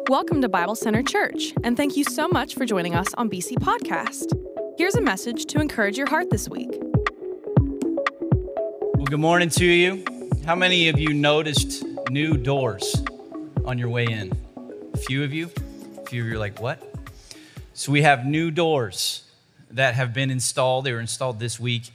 Welcome to Bible Center Church, and thank you so much for joining us on BC Podcast. Here's a message to encourage your heart this week. Well, good morning to you. How many of you noticed new doors on your way in? A few of you? A few of you are like, what? So we have new doors that have been installed. They were installed this week.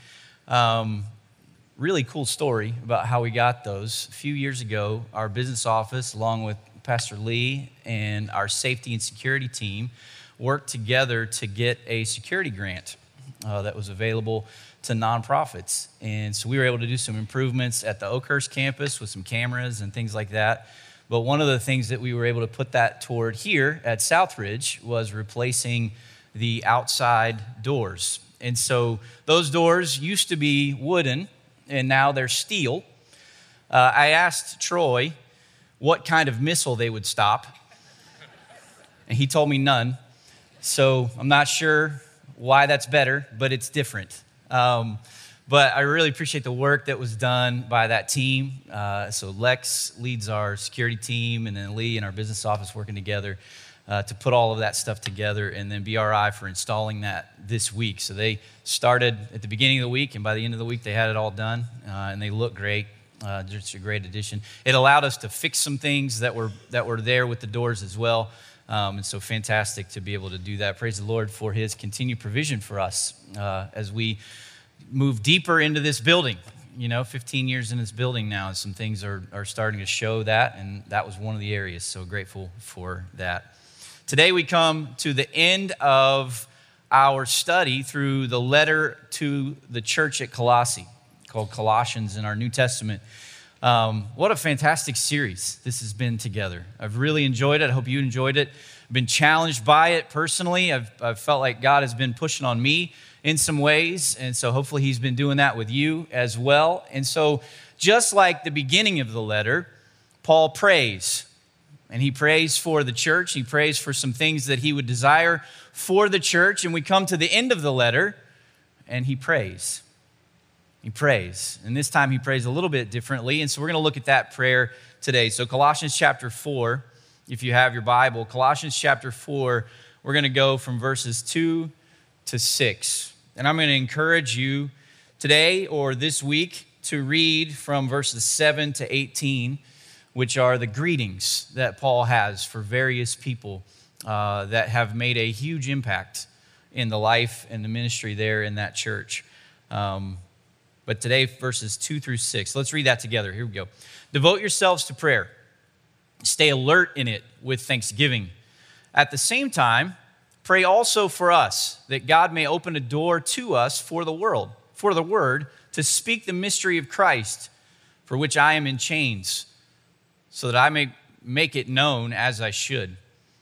Really cool story about how we got those. A few years ago, our business office, along with Pastor Lee and our safety and security team, worked together to get a security grant that was available to nonprofits. And so we were able to do some improvements at the Oakhurst campus with some cameras and things like that. But one of the things that we were able to put that toward here at Southridge was replacing the outside doors. And so those doors used to be wooden, and now they're steel. I asked Troy what kind of missile they would stop, and he told me none. So I'm not sure why that's better, but it's different. But I really appreciate the work that was done by that team. So Lex leads our security team, and then Lee and our business office working together to put all of that stuff together, and then BRI for installing that this week. So they started at the beginning of the week, and by the end of the week, they had it all done, and they look great. Just a great addition. It allowed us to fix some things that were there with the doors as well. And so fantastic to be able to do that. Praise the Lord for his continued provision for us as we move deeper into this building. 15 years in this building now, and some things are starting to show that, and that was one of the areas. So grateful for that. Today we come to the end of our study through the letter to the church at Colossae, called Colossians in our New Testament. What a fantastic series this has been together. I've really enjoyed it. I hope you enjoyed it. I've been challenged by it personally. I've felt like God has been pushing on me in some ways, and so hopefully he's been doing that with you as well. And so just like the beginning of the letter, Paul prays, and he prays for the church. He prays for some things that he would desire for the church, and we come to the end of the letter, and he prays. He prays, and this time he prays a little bit differently, and so we're going to look at that prayer today. So Colossians chapter 4, if you have your Bible, Colossians chapter 4, we're going to go from verses 2 to 6. And I'm going to encourage you today or this week to read from verses 7 to 18, which are the greetings that Paul has for various people that have made a huge impact in the life and the ministry there in that church. But today, verses 2 through 6. Let's read that together. Here we go. Devote yourselves to prayer. Stay alert in it with thanksgiving. At the same time, pray also for us, that God may open a door to us for the word, to speak the mystery of Christ, for which I am in chains, so that I may make it known as I should.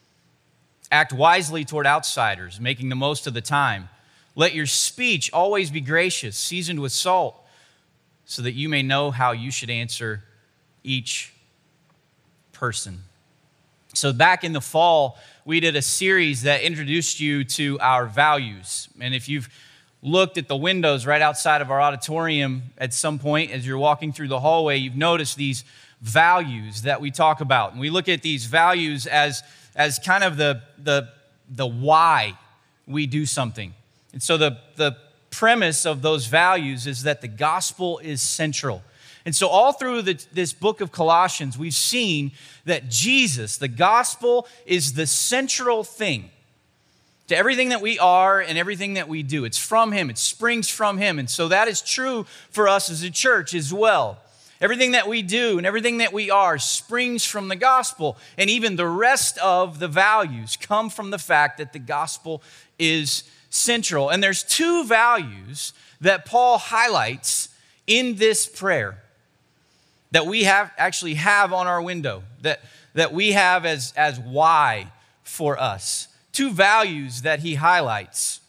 Act wisely toward outsiders, making the most of the time. Let your speech always be gracious, seasoned with salt, so that you may know how you should answer each person. So back in the fall, we did a series that introduced you to our values. And if you've looked at the windows right outside of our auditorium at some point as you're walking through the hallway, you've noticed these values that we talk about. And we look at these values as kind of the why we do something. And so the premise of those values is that the gospel is central. And so all through this book of Colossians, we've seen that Jesus, the gospel, is the central thing to everything that we are and everything that we do. It's from him. It springs from him. And so that is true for us as a church as well. Everything that we do and everything that we are springs from the gospel. And even the rest of the values come from the fact that the gospel is central. And there's two values that Paul highlights in this prayer that we actually have on our window, that we have as why for us. Two values that he highlights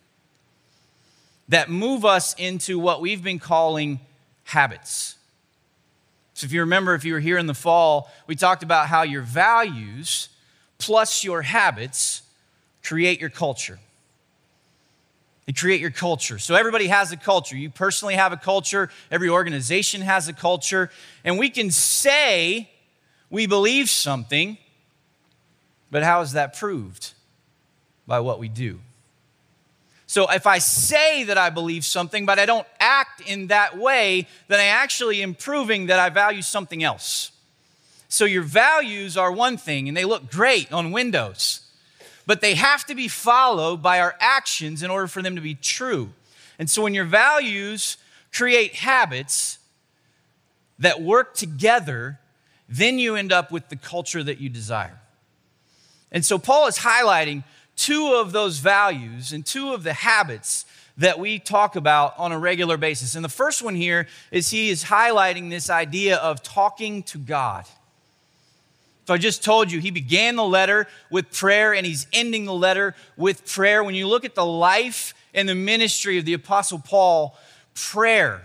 that move us into what we've been calling habits. So if you remember, if you were here in the fall, we talked about how your values plus your habits create your culture. They create your culture. So everybody has a culture. You personally have a culture. Every organization has a culture. And we can say we believe something, But how is that proved? By what we do. So if I say that I believe something, but I don't act in that way, then I actually am proving that I value something else. So your values are one thing, and they look great on windows, but they have to be followed by our actions in order for them to be true. And so when your values create habits that work together, then you end up with the culture that you desire. And so Paul is highlighting two of those values and two of the habits that we talk about on a regular basis. And the first one here is he is highlighting this idea of talking to God. So I just told you, he began the letter with prayer and he's ending the letter with prayer. When you look at the life and the ministry of the Apostle Paul, prayer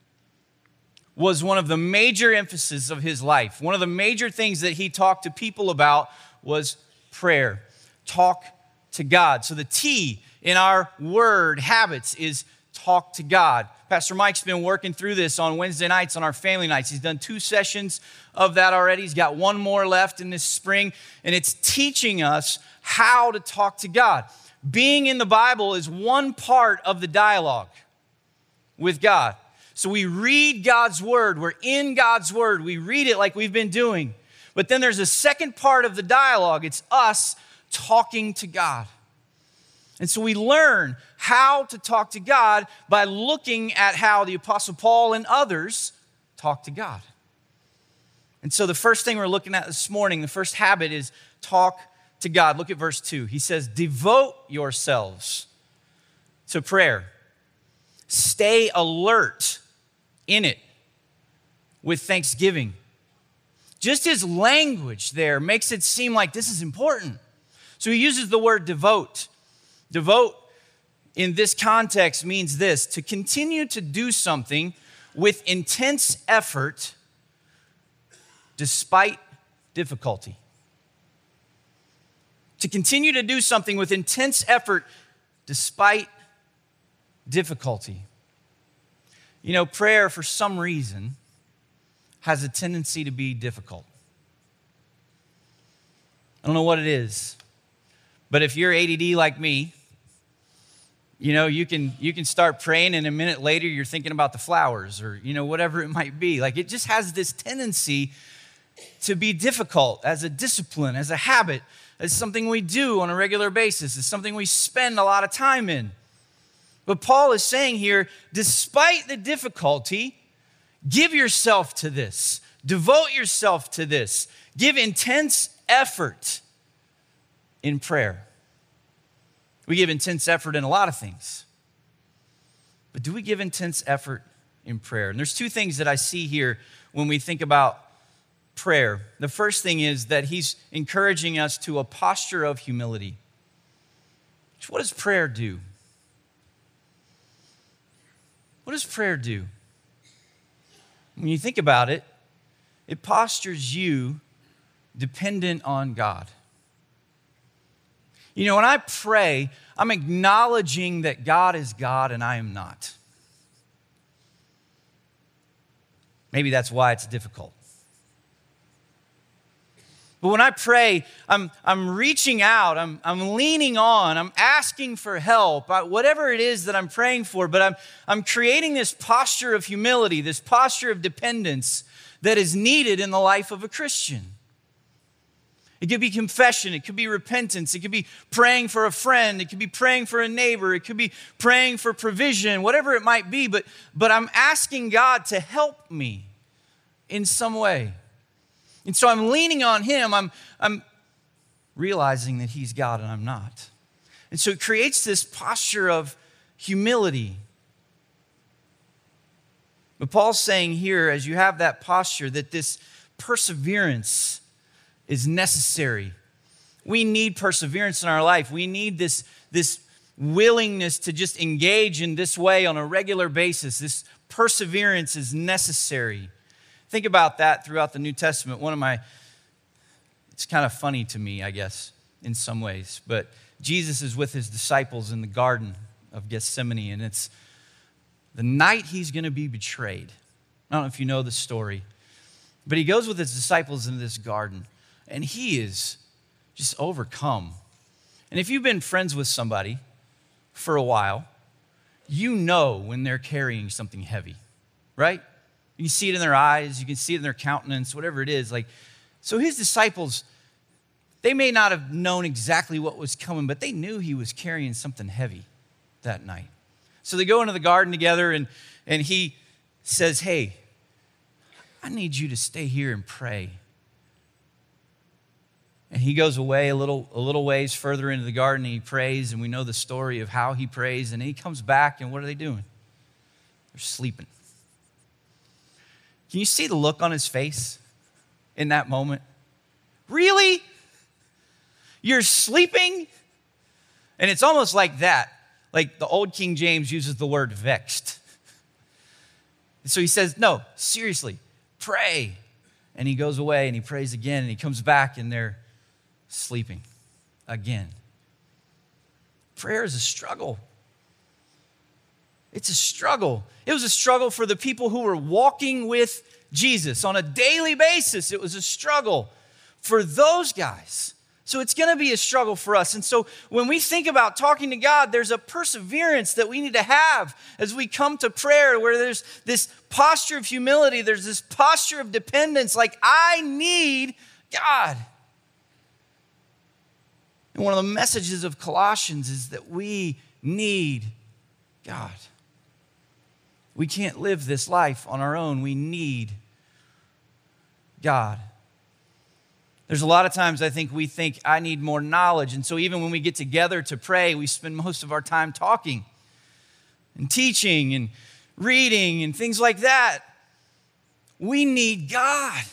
was one of the major emphases of his life. One of the major things that he talked to people about was prayer. Talk to God. So the T in our word habits is talk to God. Pastor Mike's been working through this on Wednesday nights on our family nights. He's done 2 sessions of that already. He's got 1 more left in this spring, and it's teaching us how to talk to God. Being in the Bible is one part of the dialogue with God. So we read God's word. We're in God's word. We read it like we've been doing. But then there's a second part of the dialogue. It's us talking to God. And so we learn how to talk to God by looking at how the Apostle Paul and others talk to God. And so the first thing we're looking at this morning, the first habit is talk to God. Look at verse 2. He says, devote yourselves to prayer. Stay alert in it with thanksgiving. Just his language there makes it seem like this is important. So he uses the word devote. Devote in this context means this: to continue to do something with intense effort despite difficulty. To continue to do something with intense effort despite difficulty. You know, prayer for some reason has a tendency to be difficult. I don't know what it is, but if you're ADD like me, you know, you can start praying and a minute later you're thinking about the flowers or, you know, whatever it might be. Like it just has this tendency to be difficult as a discipline, as a habit, as something we do on a regular basis, as something we spend a lot of time in. But Paul is saying here, despite the difficulty, give yourself to this. Devote yourself to this. Give intense effort in prayer. We give intense effort in a lot of things. But do we give intense effort in prayer? And there's 2 things that I see here when we think about prayer. The first thing is that he's encouraging us to a posture of humility. What does prayer do? What does prayer do? When you think about it, it postures you dependent on God. You know, when I pray, I'm acknowledging that God is God and I am not. Maybe that's why it's difficult. But when I pray, I'm reaching out, I'm leaning on, I'm asking for help, whatever it is that I'm praying for, but I'm creating this posture of humility, this posture of dependence that is needed in the life of a Christian. It could be confession, it could be repentance, it could be praying for a friend, it could be praying for a neighbor, it could be praying for provision, whatever it might be, but I'm asking God to help me in some way. And so I'm leaning on him. I'm realizing that he's God and I'm not. And so it creates this posture of humility. But Paul's saying here, as you have that posture, that this perseverance is necessary. We need perseverance in our life. We need this willingness to just engage in this way on a regular basis. This perseverance is necessary. Think about that throughout the New Testament. It's kind of funny to me, I guess, in some ways, but Jesus is with his disciples in the Garden of Gethsemane, and it's the night he's going to be betrayed. I don't know if you know the story, but he goes with his disciples into this garden, and he is just overcome. And if you've been friends with somebody for a while, you know when they're carrying something heavy, right? You can see it in their eyes, you can see it in their countenance, whatever it is. So his disciples, they may not have known exactly what was coming, but they knew he was carrying something heavy that night. So they go into the garden together, and he says, hey, I need you to stay here and pray. And he goes away a little ways further into the garden, and he prays, and we know the story of how he prays, and he comes back, and what are they doing? They're sleeping. Can you see the look on his face in that moment? Really? You're sleeping? And it's almost like that. Like the old King James uses the word vexed. So he says, no, seriously, pray. And he goes away and he prays again and he comes back and they're sleeping again. Prayer is a struggle. It's a struggle. It was a struggle for the people who were walking with Jesus on a daily basis. It was a struggle for those guys. So it's going to be a struggle for us. And so when we think about talking to God, there's a perseverance that we need to have as we come to prayer, where there's this posture of humility, there's this posture of dependence, like I need God. And one of the messages of Colossians is that we need God. We can't live this life on our own. We need God. There's a lot of times I think I need more knowledge. And so even when we get together to pray, we spend most of our time talking and teaching and reading and things like that. We need God.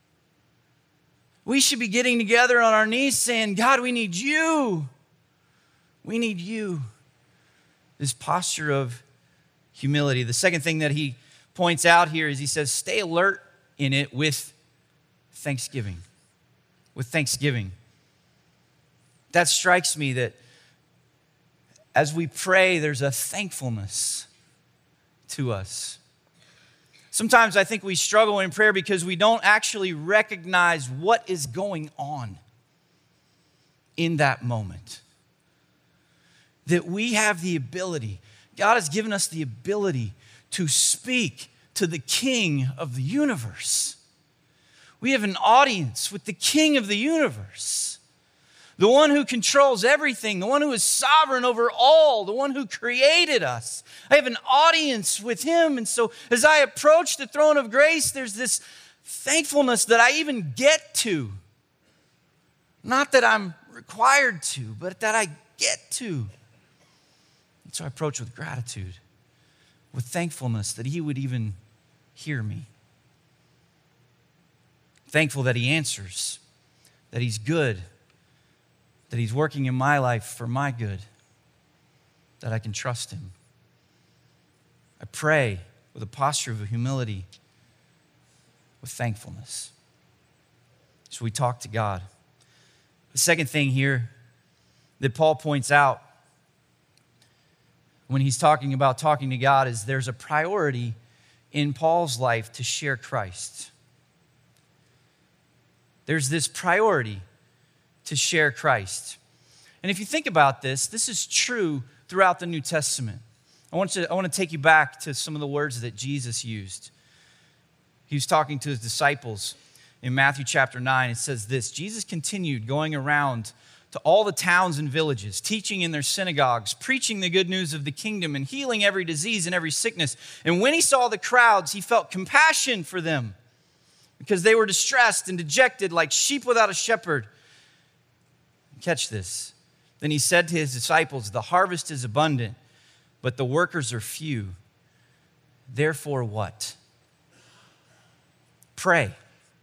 We should be getting together on our knees saying, God, we need you. We need you. This posture of humility. The second thing that he points out here is he says, stay alert in it with thanksgiving. With thanksgiving. That strikes me that as we pray, there's a thankfulness to us. Sometimes I think we struggle in prayer because we don't actually recognize what is going on in that moment. That we have the ability, God has given us the ability to speak to the King of the universe. We have an audience with the King of the universe, the one who controls everything, the one who is sovereign over all, the one who created us. I have an audience with him. And so as I approach the throne of grace, there's this thankfulness that I even get to. Not that I'm required to, but that I get to. And so I approach with gratitude, with thankfulness that he would even hear me. Thankful that he answers, that he's good, that he's working in my life for my good, that I can trust him. I pray with a posture of humility, with thankfulness. So we talk to God. The second thing here that Paul points out when he's talking about talking to God is there's a priority in Paul's life to share Christ. There's this priority to share Christ. And if you think about this, this is true throughout the New Testament. I want to take you back to some of the words that Jesus used. He was talking to his disciples in Matthew chapter 9. It says this, Jesus continued going around to all the towns and villages, teaching in their synagogues, preaching the good news of the kingdom, and healing every disease and every sickness. And when he saw the crowds, he felt compassion for them, because they were distressed and dejected like sheep without a shepherd. Catch this. Then he said to his disciples, the harvest is abundant, but the workers are few. Therefore what? Pray.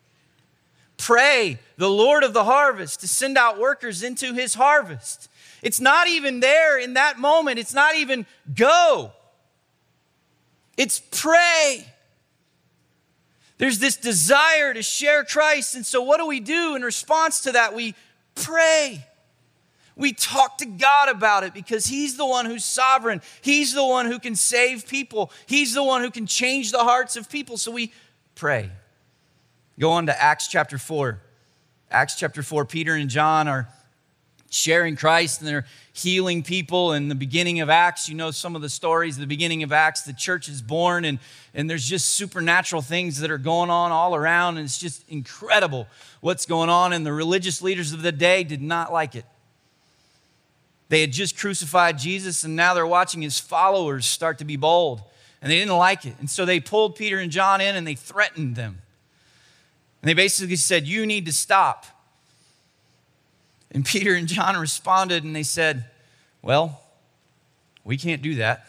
Pray the Lord of the harvest to send out workers into his harvest. It's not even there in that moment. It's not even go. It's pray. There's this desire to share Christ. And so what do we do in response to that? We pray. We talk to God about it because he's the one who's sovereign. He's the one who can save people. He's the one who can change the hearts of people. So we pray. Go on to Acts chapter 4. Acts chapter 4, Peter and John are sharing Christ and they're healing people. In the beginning of Acts, you know some of the stories. The beginning of Acts, the church is born and there's just supernatural things that are going on all around. And it's just incredible what's going on. And the religious leaders of the day did not like it. They had just crucified Jesus and now they're watching his followers start to be bold. And they didn't like it. And so they pulled Peter and John in and they threatened them. And they basically said, you need to stop. And Peter and John responded and they said, well, we can't do that.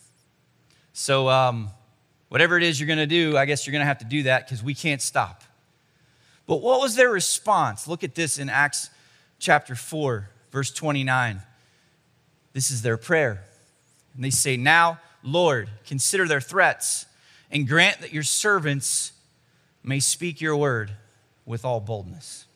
So whatever it is you're going to do, I guess you're going to have to do that because we can't stop. But what was their response? Look at this in Acts chapter 4, verse 29. This is their prayer. And they say, now, Lord, consider their threats and grant that your servants may speak your word with all boldness.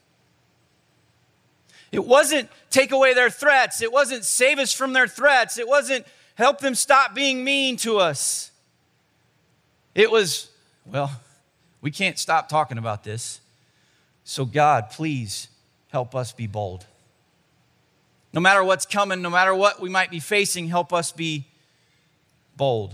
It wasn't take away their threats. It wasn't save us from their threats. It wasn't help them stop being mean to us. It was, well, we can't stop talking about this. So God, please help us be bold. No matter what's coming, no matter what we might be facing, help us be bold.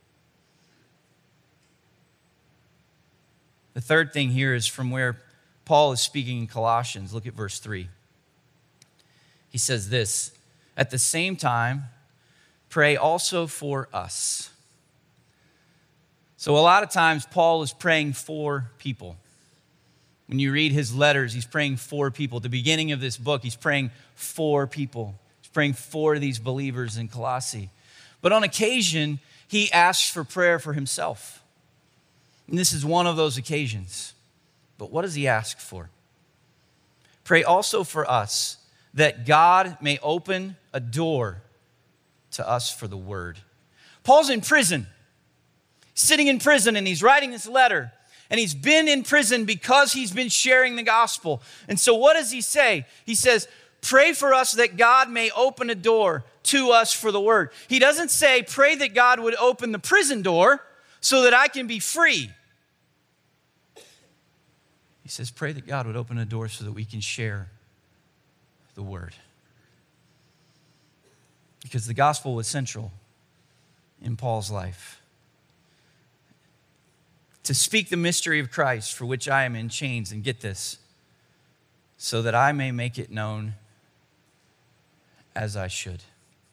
The third thing here is from where Paul is speaking in Colossians. Look at verse 3. He says this, at the same time, pray also for us. So a lot of times Paul is praying for people. When you read his letters, he's praying for people. At the beginning of this book, he's praying for people. He's praying for these believers in Colossae. But on occasion, he asks for prayer for himself. And this is one of those occasions. But what does he ask for? Pray also for us that God may open a door to us for the word. Paul's in prison, sitting in prison, and he's writing this letter. And he's been in prison because he's been sharing the gospel. And so what does he say? He says, pray for us that God may open a door to us for the word. He doesn't say, pray that God would open the prison door so that I can be free. He says, pray that God would open a door so that we can share the word. Because the gospel was central in Paul's life. To speak the mystery of Christ, for which I am in chains, and get this, so that I may make it known as I should.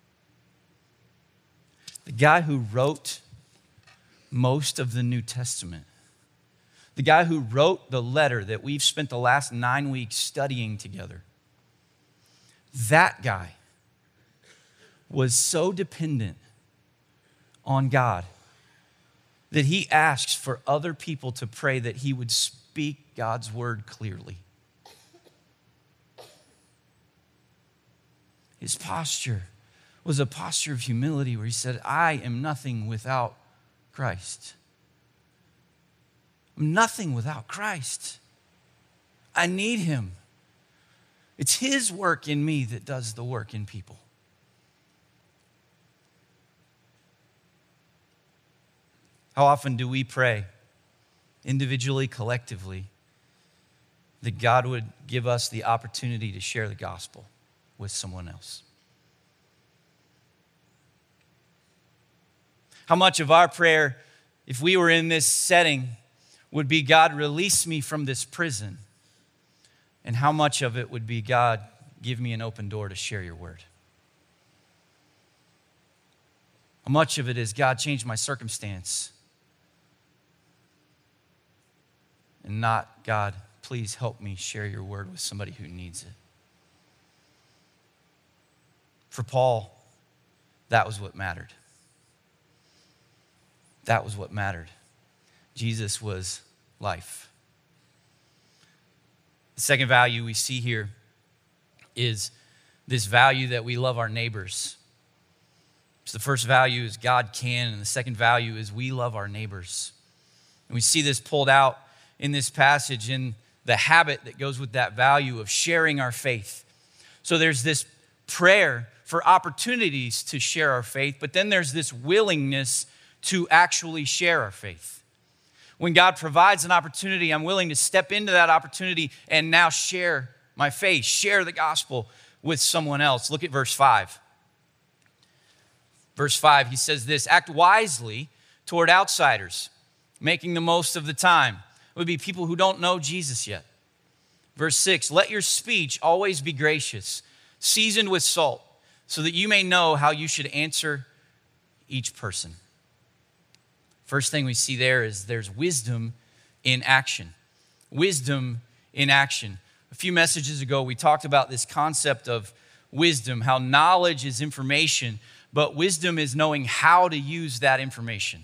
The guy who wrote most of the New Testament, the guy who wrote the letter that we've spent the last 9 weeks studying together, that guy was so dependent on God that he asks for other people to pray that he would speak God's word clearly. His posture was a posture of humility where he said, I am nothing without Christ. I'm nothing without Christ. I need him. It's his work in me that does the work in people. How often do we pray, individually, collectively, that God would give us the opportunity to share the gospel with someone else? How much of our prayer, if we were in this setting, would be, God, release me from this prison? And how much of it would be, God, give me an open door to share your word? How much of it is, God, change my circumstance? And not, God, please help me share your word with somebody who needs it. For Paul, that was what mattered. That was what mattered. Jesus was life. The second value we see here is this value that we love our neighbors. So the first value is God can, and the second value is we love our neighbors. And we see this pulled out in this passage in the habit that goes with that value of sharing our faith. So there's this prayer for opportunities to share our faith, but then there's this willingness to actually share our faith. When God provides an opportunity, I'm willing to step into that opportunity and now share my faith, share the gospel with someone else. Look at verse 5. Verse 5, he says this, act wisely toward outsiders, making the most of the time. It would be people who don't know Jesus yet. Verse 6, let your speech always be gracious, seasoned with salt, so that you may know how you should answer each person. First thing we see there is there's wisdom in action. Wisdom in action. A few messages ago, we talked about this concept of wisdom, how knowledge is information, but wisdom is knowing how to use that information.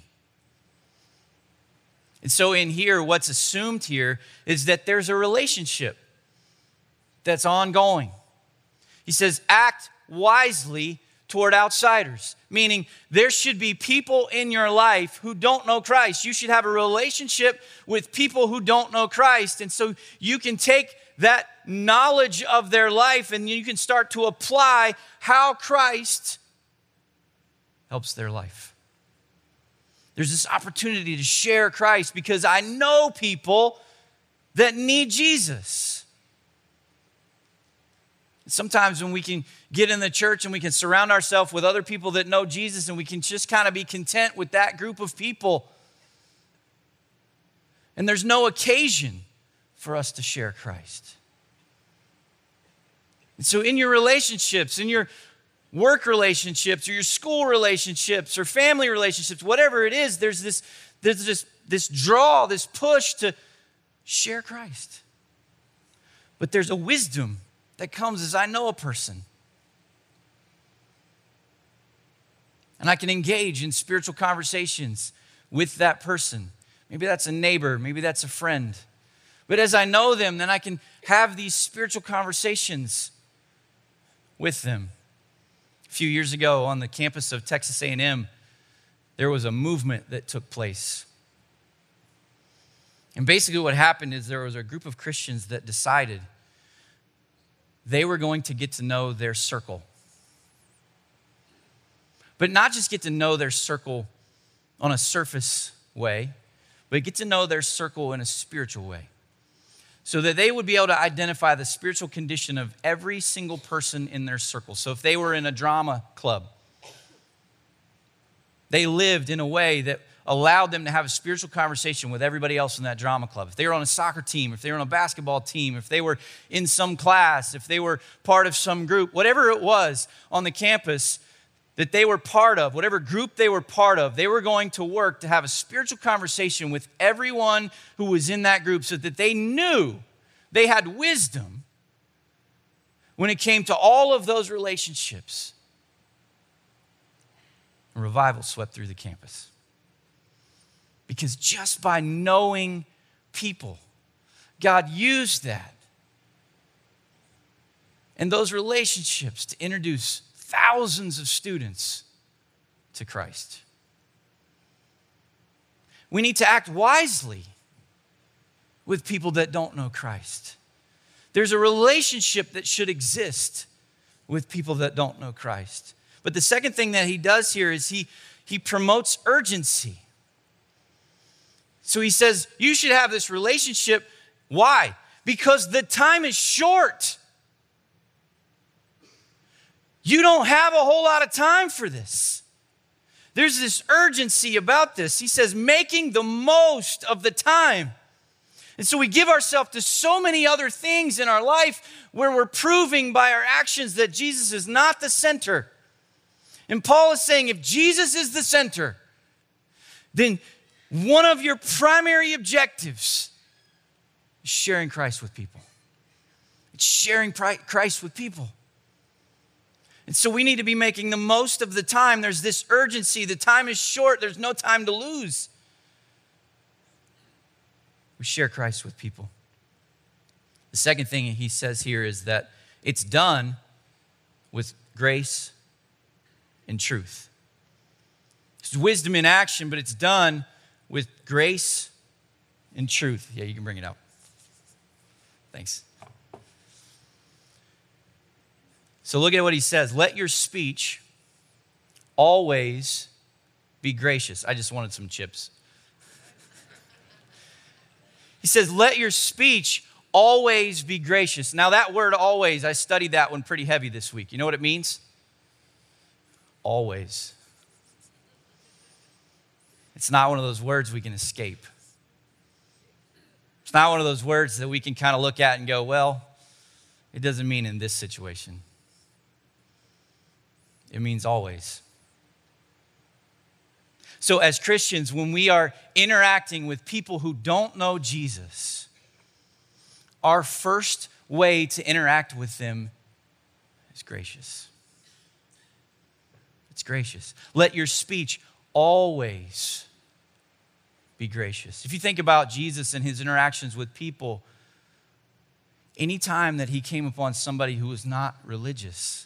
And so in here, what's assumed here is that there's a relationship that's ongoing. He says, act wisely toward outsiders, meaning there should be people in your life who don't know Christ. You should have a relationship with people who don't know Christ. And so you can take that knowledge of their life and you can start to apply how Christ helps their life. There's this opportunity to share Christ because I know people that need Jesus. Sometimes when we can get in the church and we can surround ourselves with other people that know Jesus and we can just kind of be content with that group of people. And there's no occasion for us to share Christ. And so in your relationships, in your work relationships or your school relationships or family relationships, whatever it is, there's this draw, this push to share Christ. But there's a wisdom that comes as I know a person. And I can engage in spiritual conversations with that person. Maybe that's a neighbor, maybe that's a friend. But as I know them, then I can have these spiritual conversations with them. A few years ago on the campus of Texas A&M, there was a movement that took place. And basically what happened is there was a group of Christians that decided they were going to get to know their circle. But not just get to know their circle on a surface way, but get to know their circle in a spiritual way. So that they would be able to identify the spiritual condition of every single person in their circle. So if they were in a drama club, they lived in a way that allowed them to have a spiritual conversation with everybody else in that drama club. If they were on a soccer team, if they were on a basketball team, if they were in some class, if they were part of some group, whatever it was on the campus that they were part of, whatever group they were part of, they were going to work to have a spiritual conversation with everyone who was in that group so that they knew they had wisdom when it came to all of those relationships. A revival swept through the campus. Because just by knowing people, God used that and those relationships to introduce thousands of students to Christ. We need to act wisely with people that don't know Christ. There's a relationship that should exist with people that don't know Christ. But the second thing that he does here is he promotes urgency. So he says, you should have this relationship. Why? Because the time is short. You don't have a whole lot of time for this. There's this urgency about this. He says, making the most of the time. And so we give ourselves to so many other things in our life where we're proving by our actions that Jesus is not the center. And Paul is saying, if Jesus is the center, then one of your primary objectives is sharing Christ with people. It's sharing Christ with people. And so we need to be making the most of the time. There's this urgency. The time is short. There's no time to lose. We share Christ with people. The second thing he says here is that it's done with grace and truth. It's wisdom in action, but it's done with grace and truth. Yeah, you can bring it out. Thanks. So look at what he says. Let your speech always be gracious. I just wanted some chips. He says, let your speech always be gracious. Now that word always, I studied that one pretty heavy this week. You know what it means? Always. It's not one of those words we can escape. It's not one of those words that we can kind of look at and go, well, it doesn't mean in this situation. It means always. So as Christians, when we are interacting with people who don't know Jesus, our first way to interact with them is gracious. It's gracious. Let your speech always be gracious. If you think about Jesus and his interactions with people, anytime that he came upon somebody who was not religious,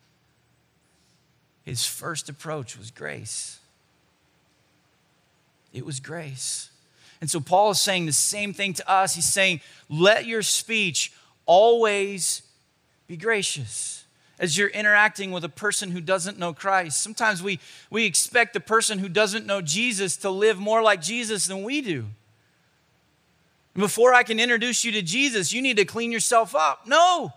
his first approach was grace. It was grace. And so Paul is saying the same thing to us. He's saying, let your speech always be gracious. As you're interacting with a person who doesn't know Christ, sometimes we expect the person who doesn't know Jesus to live more like Jesus than we do. And before I can introduce you to Jesus, you need to clean yourself up. No.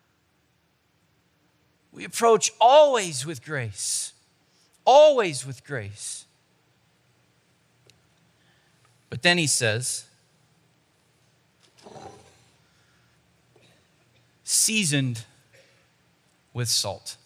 We approach always with grace. Always with grace. But then he says, seasoned with salt.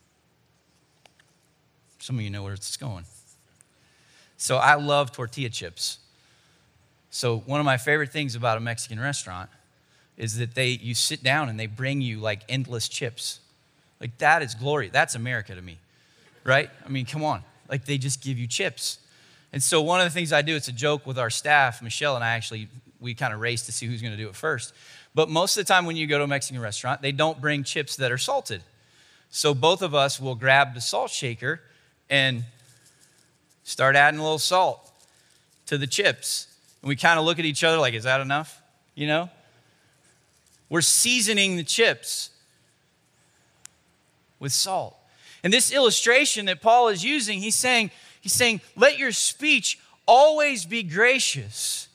Some of you know where it's going. So I love tortilla chips. So one of my favorite things about a Mexican restaurant is that you sit down and they bring you like endless chips. Like that is glory. That's America to me, right? I mean, come on. Like they just give you chips. And so one of the things I do, it's a joke with our staff, Michelle and I we kind of race to see who's going to do it first. But most of the time when you go to a Mexican restaurant, they don't bring chips that are salted. So both of us will grab the salt shaker and start adding a little salt to the chips. And we kind of look at each other like, is that enough? You know? We're seasoning the chips with salt. And this illustration that Paul is using, he's saying, let your speech always be gracious,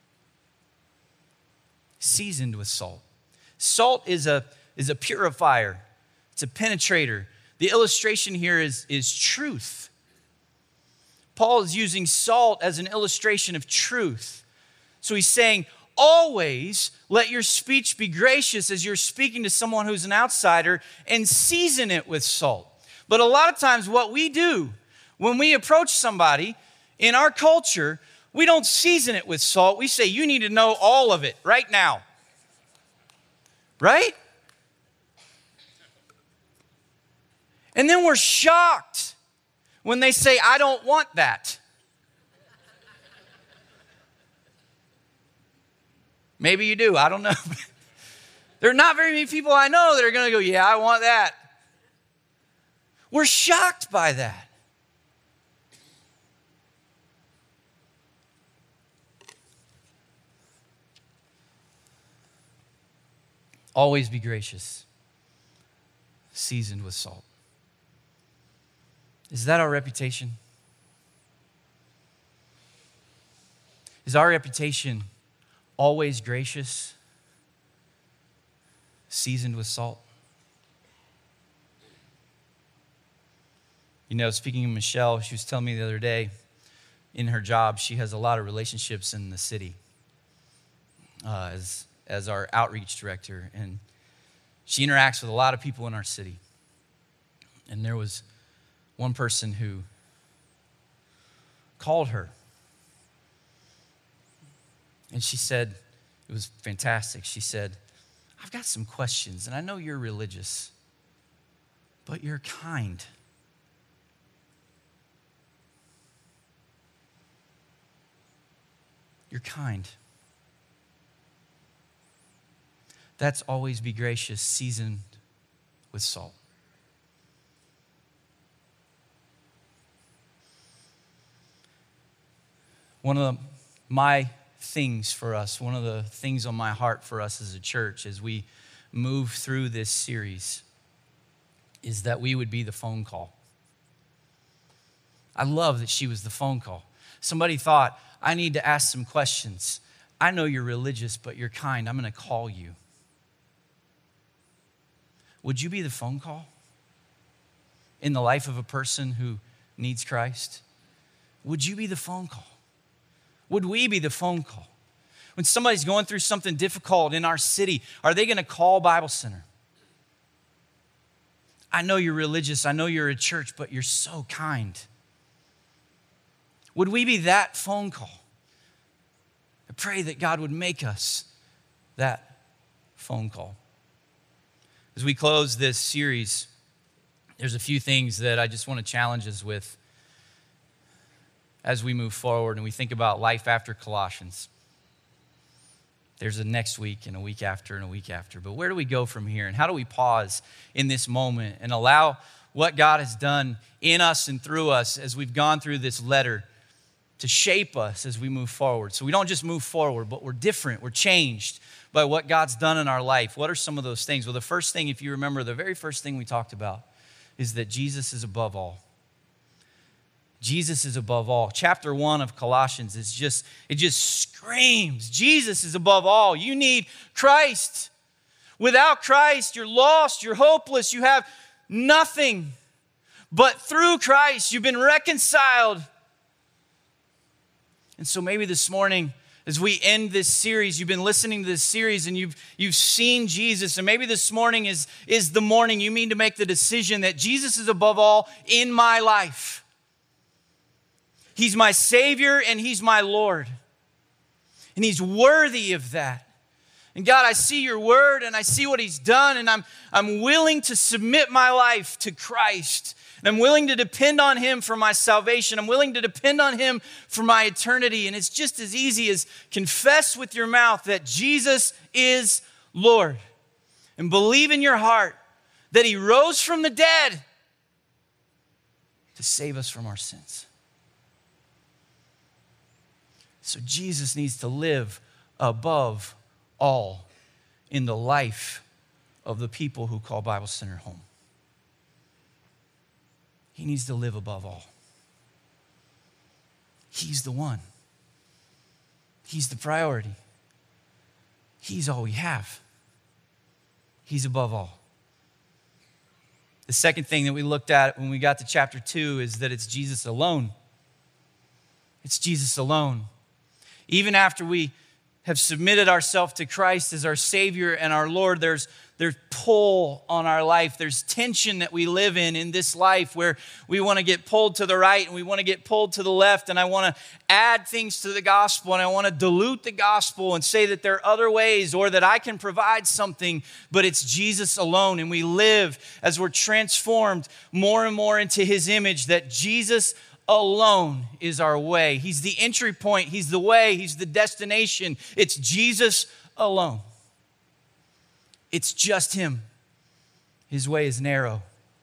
seasoned with salt. Salt is a purifier. It's a penetrator. The illustration here is truth. Paul is using salt as an illustration of truth. So he's saying, always let your speech be gracious as you're speaking to someone who's an outsider, and season it with salt. But a lot of times what we do when we approach somebody in our culture, we don't season it with salt. We say, you need to know all of it right now. Right? And then we're shocked when they say, I don't want that. Maybe you do, I don't know. There are not very many people I know that are going to go, yeah, I want that. We're shocked by that. Always be gracious, seasoned with salt. Is that our reputation? Is our reputation always gracious, seasoned with salt? You know, speaking of Michelle, she was telling me the other day, in her job, she has a lot of relationships in the city as our outreach director. And she interacts with a lot of people in our city. And there was one person who called her. And she said, it was fantastic. She said, I've got some questions, and I know you're religious, but you're kind. You're kind. That's always be gracious, seasoned with salt. One of my things for us, one of the things on my heart for us as a church as we move through this series is that we would be the phone call. I love that she was the phone call. Somebody thought, I need to ask some questions. I know you're religious, but you're kind. I'm going to call you. Would you be the phone call in the life of a person who needs Christ? Would you be the phone call? Would we be the phone call? When somebody's going through something difficult in our city, are they going to call Bible Center? I know you're religious. I know you're a church, but you're so kind. Would we be that phone call? I pray that God would make us that phone call. As we close this series, there's a few things that I just want to challenge us with as we move forward and we think about life after Colossians. There's a next week and a week after and a week after. But where do we go from here? And how do we pause in this moment and allow what God has done in us and through us as we've gone through this letter to shape us as we move forward? So we don't just move forward, but we're different. We're changed by what God's done in our life. What are some of those things? Well, the first thing, if you remember, the very first thing we talked about is that Jesus is above all. Jesus is above all. Chapter 1 of Colossians it just screams, Jesus is above all. You need Christ. Without Christ, you're lost, you're hopeless, you have nothing. But through Christ, you've been reconciled. And so maybe this morning, as we end this series, you've been listening to this series and you've seen Jesus. And maybe this morning is the morning you mean to make the decision that Jesus is above all in my life. He's my Savior and He's my Lord. And He's worthy of that. And God, I see your word and I see what He's done, and I'm willing to submit my life to Christ. And I'm willing to depend on Him for my salvation. I'm willing to depend on Him for my eternity. And it's just as easy as confess with your mouth that Jesus is Lord. And believe in your heart that He rose from the dead to save us from our sins. So Jesus needs to live above all in the life of the people who call Bible Center home. He needs to live above all. He's the one. He's the priority. He's all we have. He's above all. The second thing that we looked at when we got to chapter 2 is that it's Jesus alone. It's Jesus alone. Even after we have submitted ourselves to Christ as our Savior and our Lord, there's pull on our life. There's tension that we live in this life where we want to get pulled to the right and we want to get pulled to the left, and I want to add things to the gospel and I want to dilute the gospel and say that there are other ways or that I can provide something, but it's Jesus alone. And we live as we're transformed more and more into His image, that Jesus alone is our way. He's the entry point. He's the way. He's the destination. It's Jesus alone. It's just Him. His way is narrow.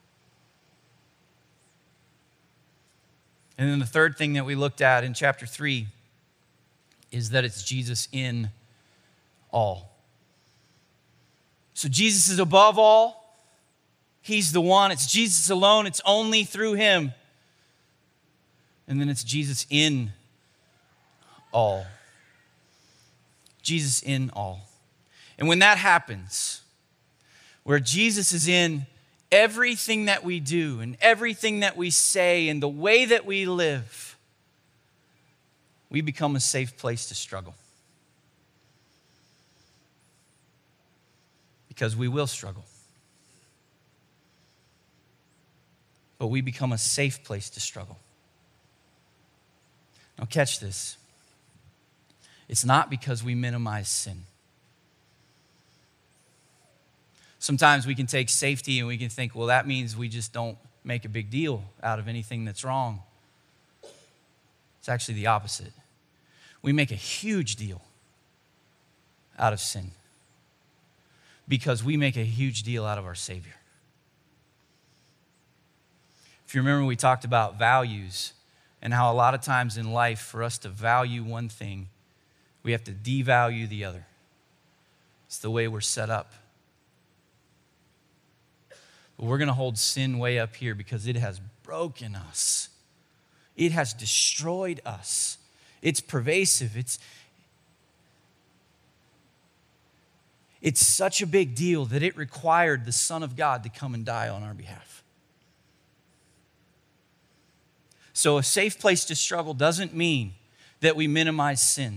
And then the third thing that we looked at in chapter 3 is that it's Jesus in all. So Jesus is above all. He's the one. It's Jesus alone. It's only through Him. And then it's Jesus in all. Jesus in all. And when that happens, where Jesus is in everything that we do and everything that we say and the way that we live, we become a safe place to struggle. Because we will struggle. But we become a safe place to struggle. Now catch this. It's not because we minimize sin. Sometimes we can take safety and we can think, well, that means we just don't make a big deal out of anything that's wrong. It's actually the opposite. We make a huge deal out of sin because we make a huge deal out of our Savior. If you remember, we talked about values and how a lot of times in life, for us to value one thing, we have to devalue the other. It's the way we're set up. But we're going to hold sin way up here because it has broken us. It has destroyed us. It's pervasive. It's such a big deal that it required the Son of God to come and die on our behalf. So a safe place to struggle doesn't mean that we minimize sin.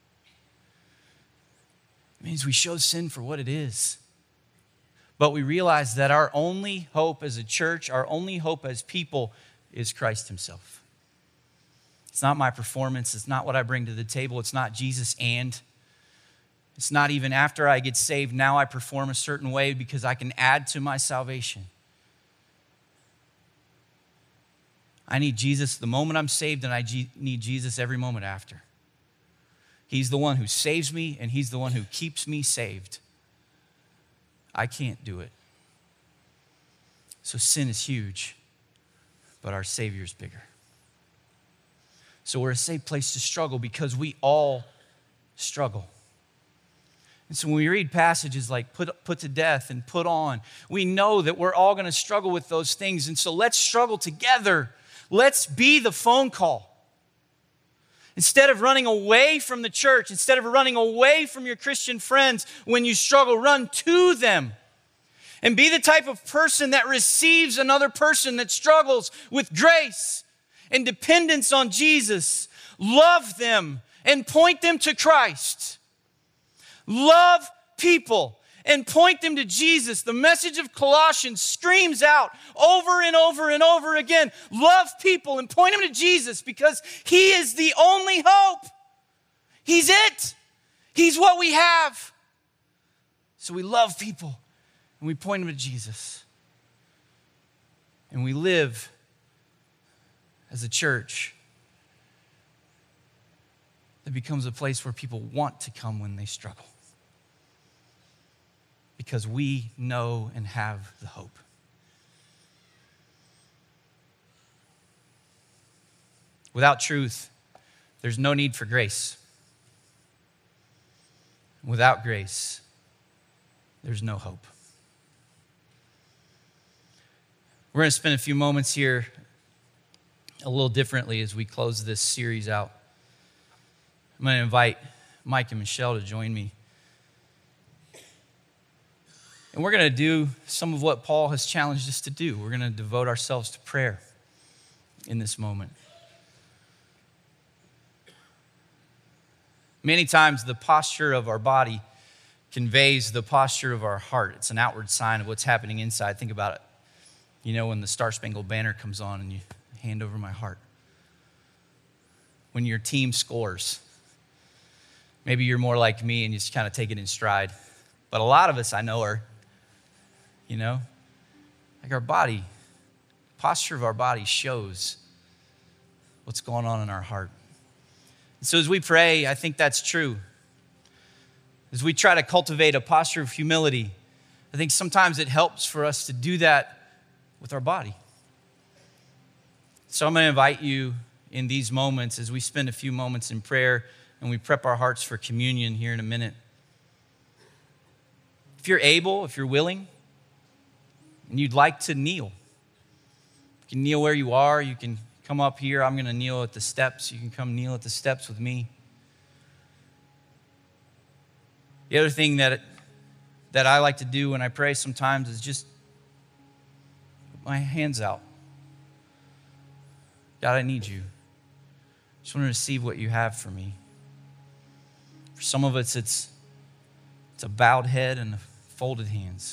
It means we show sin for what it is. But we realize that our only hope as a church, our only hope as people is Christ himself. It's not my performance. It's not what I bring to the table. It's not Jesus and. It's not even after I get saved, now I perform a certain way because I can add to my salvation. I need Jesus the moment I'm saved, and I need Jesus every moment after. He's the one who saves me, and he's the one who keeps me saved. I can't do it. So sin is huge, but our Savior's bigger. So we're a safe place to struggle because we all struggle. And so when we read passages like put to death and put on, we know that we're all going to struggle with those things. And so let's struggle together. Let's be the phone call. Instead of running away from the church, instead of running away from your Christian friends, when you struggle, run to them. And be the type of person that receives another person that struggles with grace and dependence on Jesus. Love them and point them to Christ. Love people and point them to Jesus. The message of Colossians screams out over and over and over again. Love people and point them to Jesus because he is the only hope. He's it. He's what we have. So we love people and we point them to Jesus. And we live as a church that becomes a place where people want to come when they struggle. Because we know and have the hope. Without truth, there's no need for grace. Without grace, there's no hope. We're going to spend a few moments here a little differently as we close this series out. I'm going to invite Mike and Michelle to join me. And we're going to do some of what Paul has challenged us to do. We're going to devote ourselves to prayer in this moment. Many times the posture of our body conveys the posture of our heart. It's an outward sign of what's happening inside. Think about it. You know, when the Star Spangled Banner comes on and you hand over my heart. When your team scores. Maybe you're more like me and you just kind of take it in stride. But a lot of us I know are, you know, like our body, posture of our body shows what's going on in our heart. And so as we pray, I think that's true. As we try to cultivate a posture of humility, I think sometimes it helps for us to do that with our body. So I'm going to invite you in these moments as we spend a few moments in prayer and we prep our hearts for communion here in a minute. If you're able, if you're willing, and you'd like to kneel, you can kneel where you are. You can come up here. I'm going to kneel at the steps. You can come kneel at the steps with me. The other thing that I like to do when I pray sometimes is just put my hands out. God, I need you. Just want to receive what you have for me. For some of us, it's a bowed head and folded hands.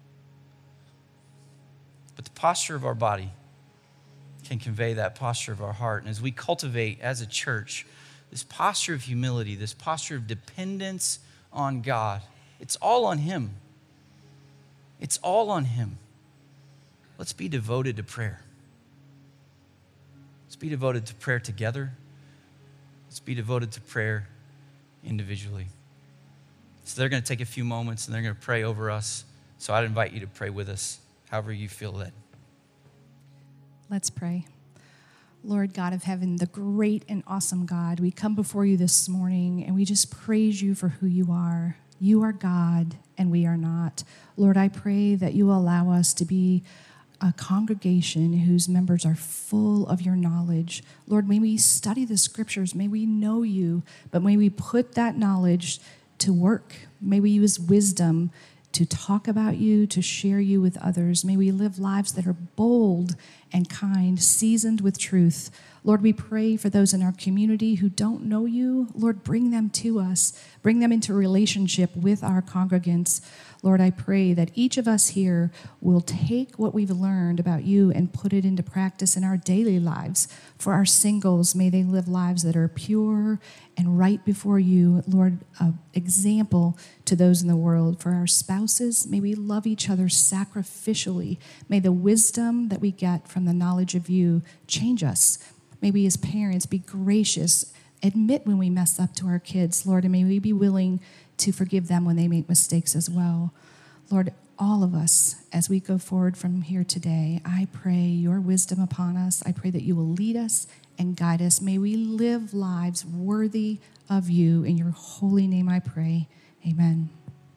But the posture of our body can convey that posture of our heart. And as we cultivate as a church this posture of humility, this posture of dependence on God, it's all on him. It's all on him. Let's be devoted to prayer. Let's be devoted to prayer together. Let's be devoted to prayer individually. So they're going to take a few moments and they're going to pray over us. So I'd invite you to pray with us, however you feel led. Let's pray. Lord God of heaven, the great and awesome God, we come before you this morning and we just praise you for who you are. You are God and we are not. Lord, I pray that you allow us to be a congregation whose members are full of your knowledge. Lord, may we study the scriptures, may we know you, but may we put that knowledge to work. May we use wisdom to talk about you, to share you with others. May we live lives that are bold and kind, seasoned with truth. Lord, we pray for those in our community who don't know you. Lord, bring them to us. Bring them into relationship with our congregants. Lord, I pray that each of us here will take what we've learned about you and put it into practice in our daily lives. For our singles, may they live lives that are pure and right before you. Lord, an example to those in the world. For our spouses, may we love each other sacrificially. May the wisdom that we get from the knowledge of you change us. May we as parents be gracious, admit when we mess up to our kids, Lord, and may we be willing to forgive them when they make mistakes as well. Lord, all of us, as we go forward from here today, I pray your wisdom upon us. I pray that you will lead us and guide us. May we live lives worthy of you. In your holy name I pray. Amen.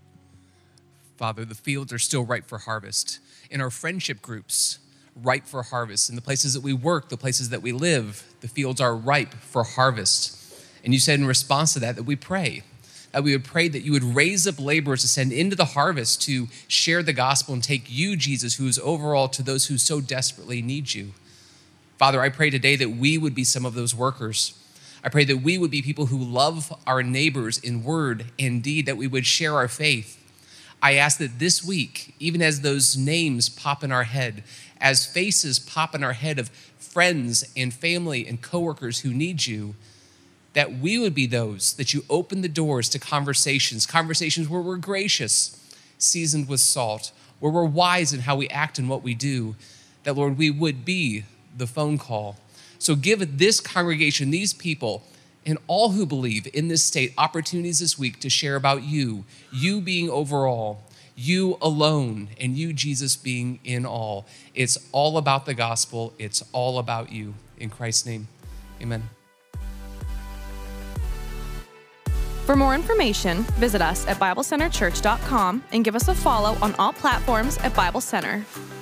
Father, the fields are still ripe for harvest. In our friendship groups, ripe for harvest. In the places that we work, the places that we live, the fields are ripe for harvest. And you said in response to that we pray. That we would pray that you would raise up laborers to send into the harvest to share the gospel and take you, Jesus, who is overall to those who so desperately need you. Father, I pray today that we would be some of those workers. I pray that we would be people who love our neighbors in word and deed, that we would share our faith. I ask that this week, even as those names pop in our head, as faces pop in our head of friends and family and coworkers who need you, that we would be those that you open the doors to conversations where we're gracious, seasoned with salt, where we're wise in how we act and what we do, that, Lord, we would be the phone call. So give this congregation, these people, and all who believe in this state opportunities this week to share about you being overall, you alone, and you, Jesus, being in all. It's all about the gospel. It's all about you. In Christ's name, amen. For more information, visit us at BibleCenterChurch.com and give us a follow on all platforms at Bible Center.